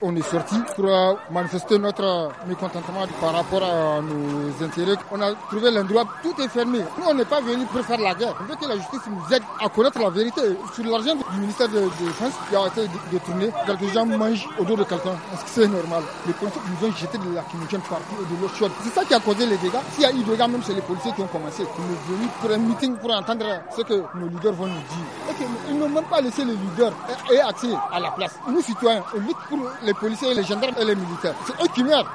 On est sorti pour manifester notre mécontentement par rapport à nos intérêts. On a trouvé l'endroit, tout est fermé. Nous, on n'est pas venus pour faire la guerre. On veut que la justice nous aide à connaître la vérité sur l'argent du ministère de Défense qui a été détourné. Quelques gens mangent au dos de quelqu'un. Est-ce que c'est normal? Les policiers nous ont jeté de la lacrymogène partout et de l'eau chaude. C'est ça qui a causé les dégâts. S'il y a eu des dégâts, même c'est les policiers qui ont commencé. Ils sont venus pour un meeting pour entendre ce que nos leaders vont nous dire. Et ils n'ont même pas laissé les leaders et accès à la place. Nous, citoyens, on lutte pour les policiers, les gendarmes et les militaires. C'est eux qui meurent.